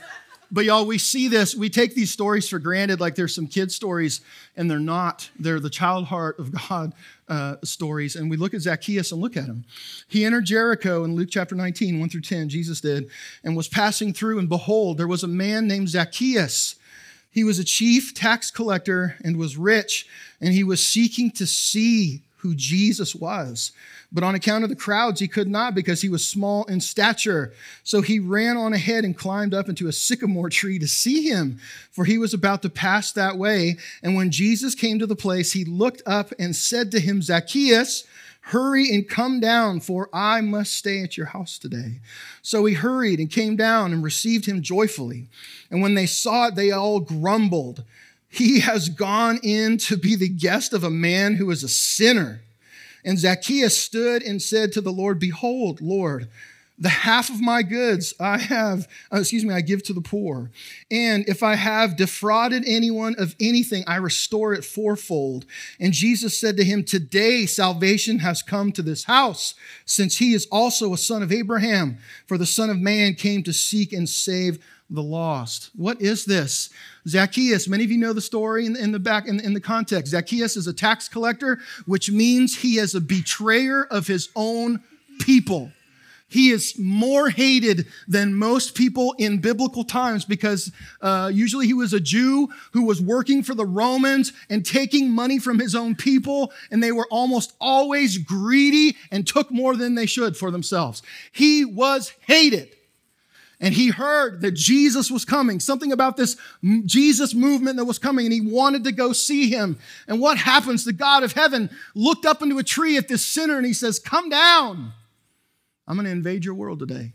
S2: But y'all, we see this, we take these stories for granted like they're some kid stories, and they're not. They're the child heart of God uh, stories. And we look at Zacchaeus and look at him. He entered Jericho in Luke chapter nineteen, one through ten, Jesus did, and was passing through, and behold, there was a man named Zacchaeus. He was a chief tax collector and was rich, and he was seeking to see who Jesus was. But on account of the crowds, he could not because he was small in stature. So he ran on ahead and climbed up into a sycamore tree to see him, for he was about to pass that way. And when Jesus came to the place, he looked up and said to him, Zacchaeus, hurry and come down, for I must stay at your house today. So he hurried and came down and received him joyfully. And when they saw it, they all grumbled. He has gone in to be the guest of a man who is a sinner. And Zacchaeus stood and said to the Lord, behold, Lord, the half of my goods I have, uh, excuse me, I give to the poor. And if I have defrauded anyone of anything, I restore it fourfold. And Jesus said to him, today salvation has come to this house, since he is also a son of Abraham. For the Son of Man came to seek and save the lost. What is this? Zacchaeus, many of you know the story in, in the back, in, in the context. Zacchaeus is a tax collector, which means he is a betrayer of his own people. He is more hated than most people in biblical times because uh, usually he was a Jew who was working for the Romans and taking money from his own people, and they were almost always greedy and took more than they should for themselves. He was hated. And he heard that Jesus was coming, something about this Jesus movement that was coming, and he wanted to go see him. And what happens? The God of heaven looked up into a tree at this sinner, and he says, come down. I'm going to invade your world today.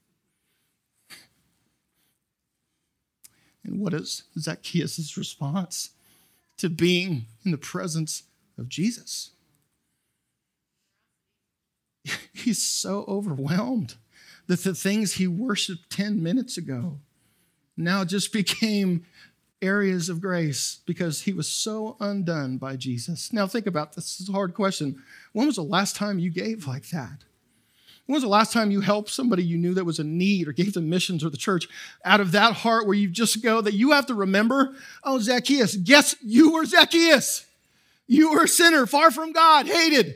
S2: And what is Zacchaeus' response to being in the presence of Jesus? He's so overwhelmed that the things he worshiped ten minutes ago now just became areas of grace because he was so undone by Jesus. Now think about this. This is a hard question. When was the last time you gave like that? When was the last time you helped somebody you knew that was in need or gave them missions or the church out of that heart where you just go that you have to remember, oh, Zacchaeus, guess you were Zacchaeus. You were a sinner, far from God, hated.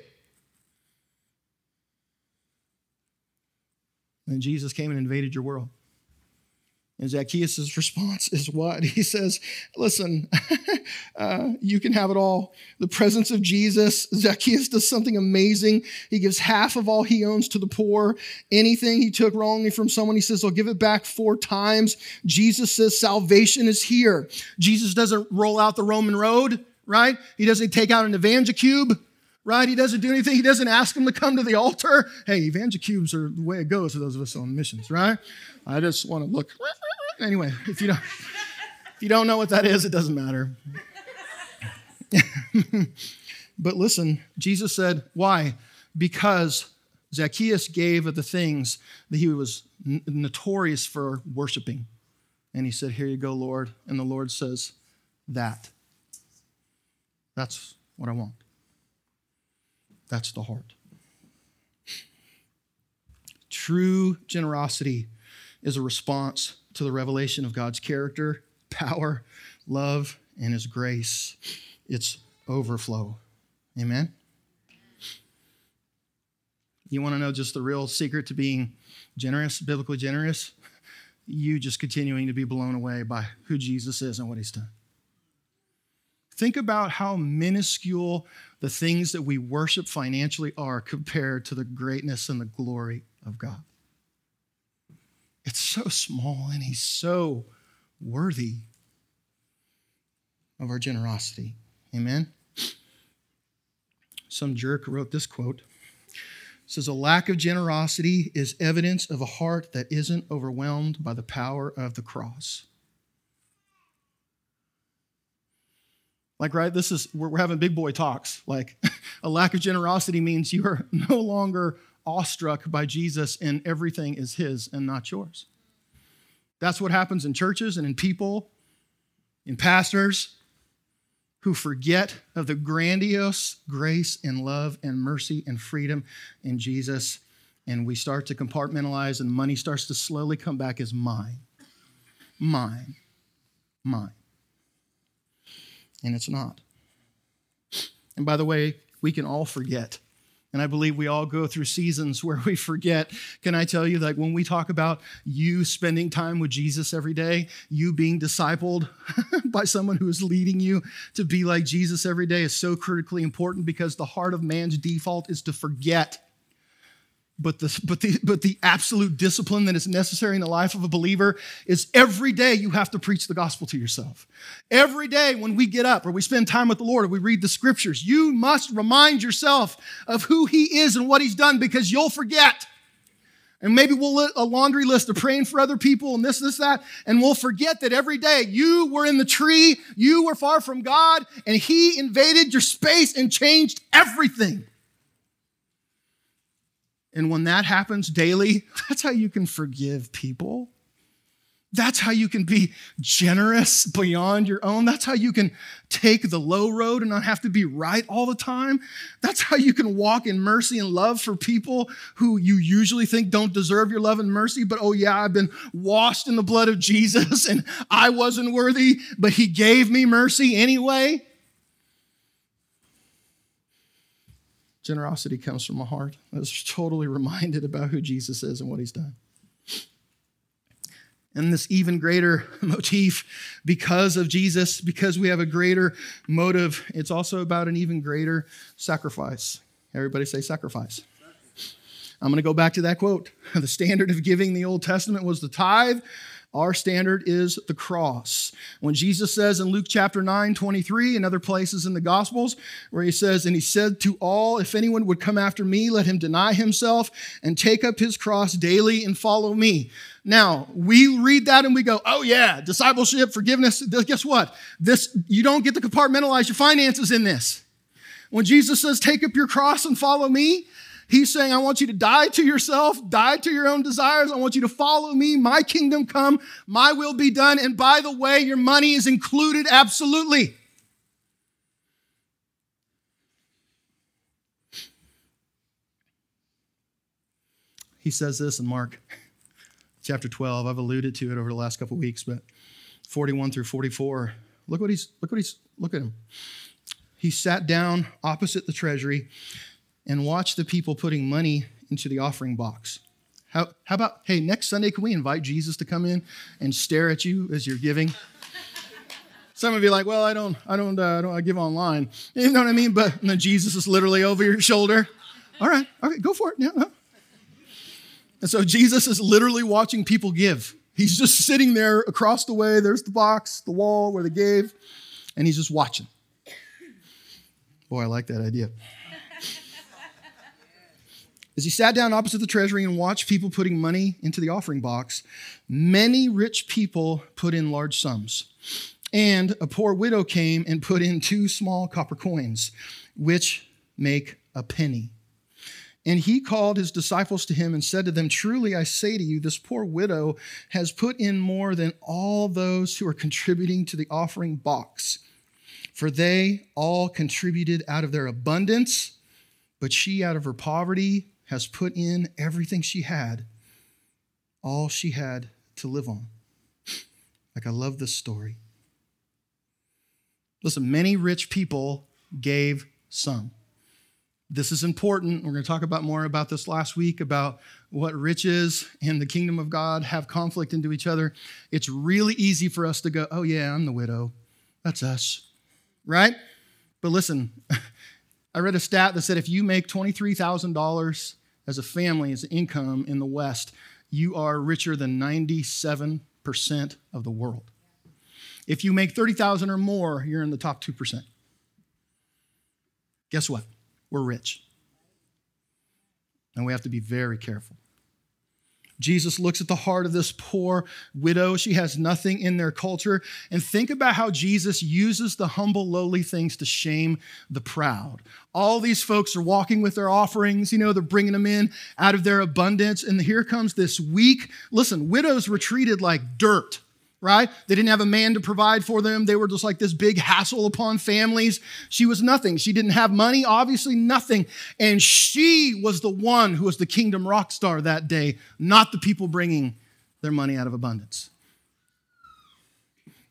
S2: And Jesus came and invaded your world. And Zacchaeus' response is what? He says, listen, uh, you can have it all. The presence of Jesus, Zacchaeus does something amazing. He gives half of all he owns to the poor. Anything he took wrongly from someone, he says, I'll give it back four times. Jesus says salvation is here. Jesus doesn't roll out the Roman road, right? He doesn't take out an EvangeCube. Right? He doesn't do anything. He doesn't ask them to come to the altar. Hey, EvangeCubes are the way it goes for those of us on missions, right? I just want to look. Anyway, if you don't, if you don't know what that is, it doesn't matter. But listen, Jesus said, why? Because Zacchaeus gave of the things that he was n- notorious for worshiping. And he said, here you go, Lord. And the Lord says, that. That's what I want. That's the heart. True generosity is a response to the revelation of God's character, power, love, and his grace. It's overflow. Amen? You want to know just the real secret to being generous, biblically generous? You just continuing to be blown away by who Jesus is and what he's done. Think about how minuscule the things that we worship financially are compared to the greatness and the glory of God. It's so small, and he's so worthy of our generosity. Amen? Some jerk wrote this quote. It says, a lack of generosity is evidence of a heart that isn't overwhelmed by the power of the cross. Like, right, this is, we're, we're having big boy talks. Like, a lack of generosity means you are no longer awestruck by Jesus and everything is his and not yours. That's what happens in churches and in people, in pastors who forget of the grandiose grace and love and mercy and freedom in Jesus. And we start to compartmentalize and money starts to slowly come back as mine. mine, mine. And it's not. And by the way, we can all forget. And I believe we all go through seasons where we forget. Can I tell you that when we talk about you spending time with Jesus every day, you being discipled by someone who is leading you to be like Jesus every day is so critically important, because the heart of man's default is to forget. But the, but, the, but the absolute discipline that is necessary in the life of a believer is every day you have to preach the gospel to yourself. Every day when we get up or we spend time with the Lord or we read the scriptures, you must remind yourself of who he is and what he's done, because you'll forget. And maybe we'll lit a laundry list of praying for other people and this, this, that, and we'll forget that every day you were in the tree, you were far from God, and he invaded your space and changed everything. And when that happens daily, that's how you can forgive people. That's how you can be generous beyond your own. That's how you can take the low road and not have to be right all the time. That's how you can walk in mercy and love for people who you usually think don't deserve your love and mercy. But oh yeah, I've been washed in the blood of Jesus and I wasn't worthy, but he gave me mercy anyway. Generosity comes from a heart that's totally reminded about who Jesus is and what he's done. And this even greater motif, because of Jesus, because we have a greater motive, it's also about an even greater sacrifice. Everybody say sacrifice. I'm going to go back to that quote. The standard of giving in the Old Testament was the tithe. Our standard is the cross. When Jesus says in Luke chapter nine, twenty-three, and other places in the Gospels, where he says, and he said to all, if anyone would come after me, let him deny himself and take up his cross daily and follow me. Now, we read that and we go, oh yeah, discipleship, forgiveness. Guess what? This, you don't get to compartmentalize your finances in this. When Jesus says, take up your cross and follow me, he's saying, I want you to die to yourself, die to your own desires. I want you to follow me. My kingdom come, my will be done. And by the way, your money is included absolutely. He says this in Mark chapter twelve. I've alluded to it over the last couple of weeks, but forty-one through forty-four. Look what he's, look what he's, look at him. He sat down opposite the treasury and watch the people putting money into the offering box. How, how about, hey, next Sunday, can we invite Jesus to come in and stare at you as you're giving? Some of you are like, well, I don't, I don't, uh, I don't I give online. You know what I mean? But and then Jesus is literally over your shoulder. All right, okay, go for it. Yeah, no. And so Jesus is literally watching people give. He's just sitting there across the way. There's the box, the wall where they gave, and he's just watching. Boy, I like that idea. As he sat down opposite the treasury and watched people putting money into the offering box, many rich people put in large sums. And a poor widow came and put in two small copper coins, which make a penny. And he called his disciples to him and said to them, truly I say to you, this poor widow has put in more than all those who are contributing to the offering box. For they all contributed out of their abundance, but she out of her poverty has put in everything she had, all she had to live on. Like, I love this story. Listen, many rich people gave some. This is important. We're going to talk about more about this last week, about what riches and the kingdom of God have conflict into each other. It's really easy for us to go, oh yeah, I'm the widow. That's us, right? But listen, I read a stat that said if you make twenty-three thousand dollars as a family, as an income in the West, you are richer than ninety-seven percent of the world. If you make thirty thousand dollars or more, you're in the top two percent. Guess what? We're rich. And we have to be very careful. Jesus looks at the heart of this poor widow. She has nothing in their culture. And think about how Jesus uses the humble, lowly things to shame the proud. All these folks are walking with their offerings. You know, they're bringing them in out of their abundance. And here comes this weak, listen, widows were treated like dirt, right? They didn't have a man to provide for them. They were just like this big hassle upon families. She was nothing. She didn't have money, obviously nothing. And she was the one who was the kingdom rock star that day, not the people bringing their money out of abundance.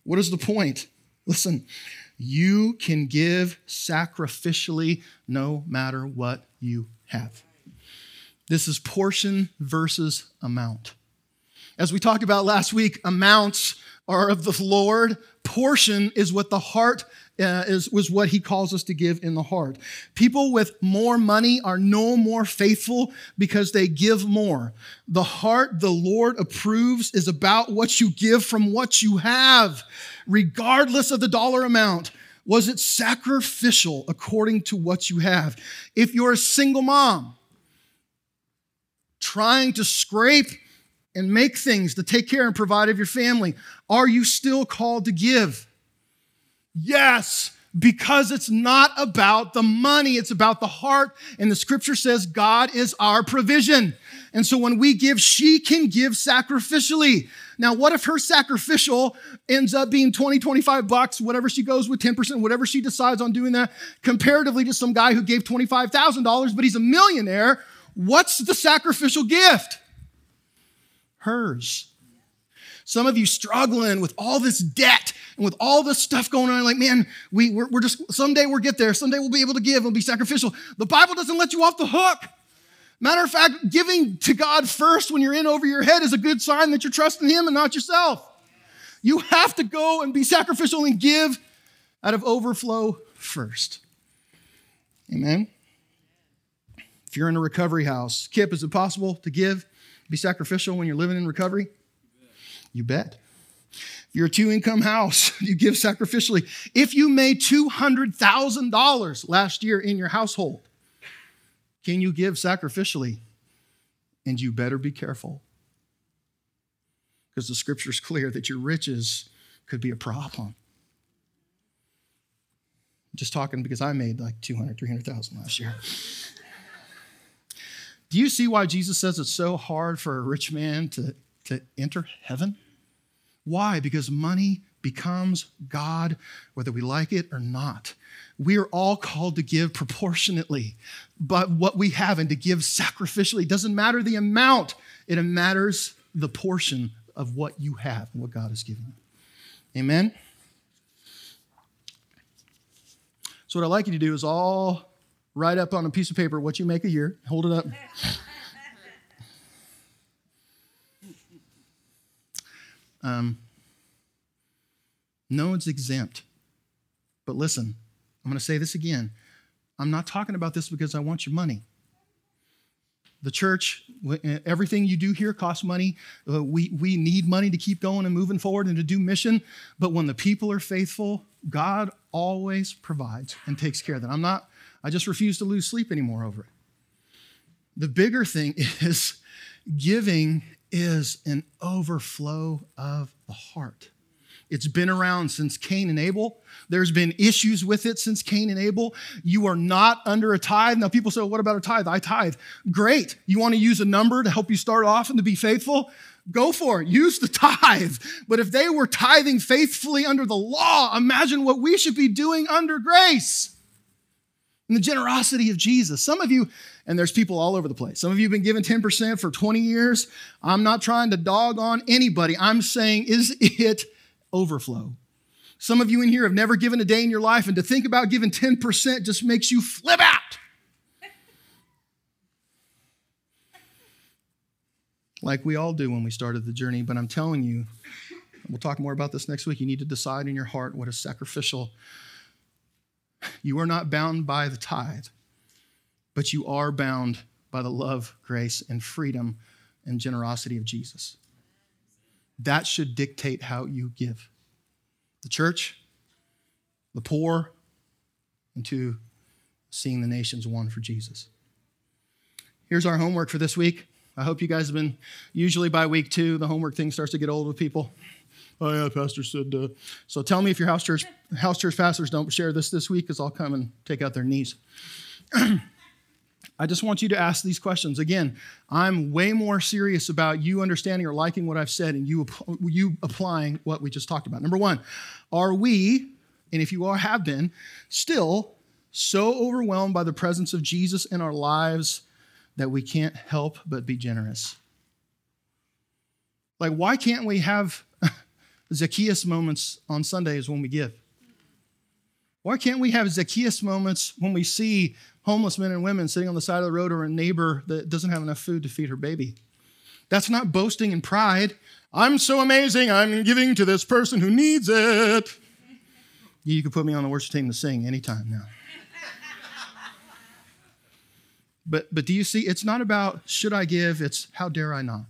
S2: What is the point? Listen, you can give sacrificially no matter what you have. This is portion versus amount. As we talked about last week, amounts are of the Lord. Portion is what the heart uh, is, was what he calls us to give in the heart. People with more money are no more faithful because they give more. The heart the Lord approves is about what you give from what you have, regardless of the dollar amount. Was it sacrificial according to what you have? If you're a single mom trying to scrape and make things to take care and provide of your family, are you still called to give? Yes, because it's not about the money, it's about the heart. And the scripture says God is our provision. And so when we give, she can give sacrificially. Now, what if her sacrificial ends up being twenty, twenty-five bucks, whatever she goes with, ten percent, whatever she decides on doing that, comparatively to some guy who gave twenty-five thousand dollars, but he's a millionaire? What's the sacrificial gift? Hers. Some of you struggling with all this debt and with all this stuff going on, like, man, we, we're, we're just, someday we'll get there. Someday we'll be able to give and be sacrificial. The Bible doesn't let you off the hook. Matter of fact, giving to God first when you're in over your head is a good sign that you're trusting him and not yourself. You have to go and be sacrificial and give out of overflow first. Amen. If you're in a recovery house, Kip, is it possible to give, be sacrificial when you're living in recovery? You bet. If you're a two-income house, you give sacrificially. If you made two hundred thousand dollars last year in your household, can you give sacrificially? And you better be careful, because the scripture is clear that your riches could be a problem. I'm just talking because I made like two hundred, three hundred thousand last year. Do you see why Jesus says it's so hard for a rich man to, to enter heaven? Why? Because money becomes God, whether we like it or not. We are all called to give proportionately, but what we have, and to give sacrificially. It doesn't matter the amount. It matters the portion of what you have and what God has given you. Amen? So what I'd like you to do is all write up on a piece of paper what you make a year. Hold it up. Um, no one's exempt. But listen, I'm going to say this again. I'm not talking about this because I want your money. The church, everything you do here costs money. Uh, we, we need money to keep going and moving forward and to do mission. But when the people are faithful, God always provides and takes care of them. I'm not, I just refuse to lose sleep anymore over it. The bigger thing is giving is an overflow of the heart. It's been around since Cain and Abel. There's been issues with it since Cain and Abel. You are not under a tithe. Now people say, well, what about a tithe? I tithe. Great. You want to use a number to help you start off and to be faithful? Go for it. Use the tithe. But if they were tithing faithfully under the law, imagine what we should be doing under grace. And the generosity of Jesus. Some of you, and there's people all over the place. Some of you have been giving ten percent for twenty years. I'm not trying to dog on anybody. I'm saying, is it overflow? Some of you in here have never given a day in your life, and to think about giving ten percent just makes you flip out. Like we all do when we started the journey, but I'm telling you, we'll talk more about this next week, you need to decide in your heart what is sacrificial. You are not bound by the tithe, but you are bound by the love, grace, and freedom and generosity of Jesus. That should dictate how you give. The church, the poor, and to seeing the nations one for Jesus. Here's our homework for this week. I hope you guys have been, usually by week two, the homework thing starts to get old with people. Oh yeah, pastor said, uh, so tell me if your house church house church pastors don't share this this week, because I'll come and take out their knees. I just want you to ask these questions. Again, I'm way more serious about you understanding or liking what I've said and you, you applying what we just talked about. Number one, are we, and if you are, have been, still so overwhelmed by the presence of Jesus in our lives that we can't help but be generous? Like, why can't we have Zacchaeus moments on Sundays when we give? Why can't we have Zacchaeus moments when we see homeless men and women sitting on the side of the road or a neighbor that doesn't have enough food to feed her baby? That's not boasting and pride. I'm so amazing, I'm giving to this person who needs it. You can put me on the worship team to sing anytime now. But, but do you see, it's not about should I give, it's how dare I not.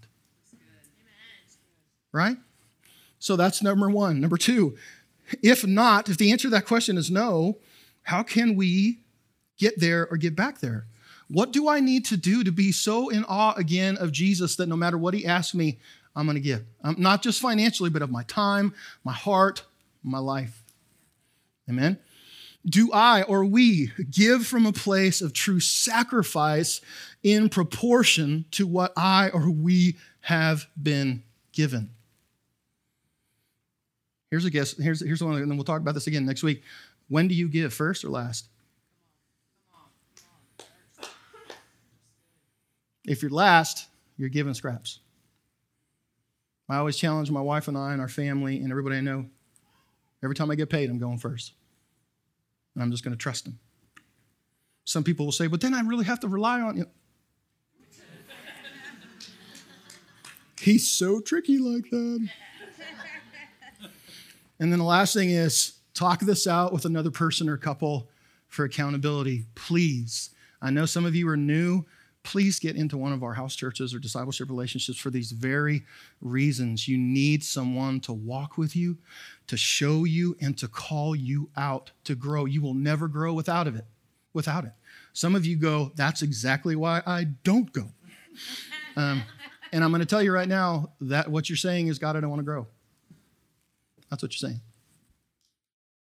S2: Right? So that's number one. Number two, if not, if the answer to that question is no, how can we get there or get back there? What do I need to do to be so in awe again of Jesus that no matter what he asks me, I'm going to give? Um, not just financially, but of my time, my heart, my life. Amen? Do I or we give from a place of true sacrifice in proportion to what I or we have been given? Here's a guess. Here's, here's one, and then we'll talk about this again next week. When do you give, first or last? If you're last, you're giving scraps. I always challenge my wife and I and our family and everybody I know. Every time I get paid, I'm going first. And I'm just going to trust him. Some people will say, but then I really have to rely on you. He's so tricky like that. And then the last thing is talk this out with another person or couple for accountability. Please. I know some of you are new. Please get into one of our house churches or discipleship relationships for these very reasons. You need someone to walk with you, to show you, and to call you out to grow. You will never grow without of it, without it. Some of you go, that's exactly why I don't go. Um, and I'm going to tell you right now that what you're saying is, God, I don't want to grow. That's what you're saying.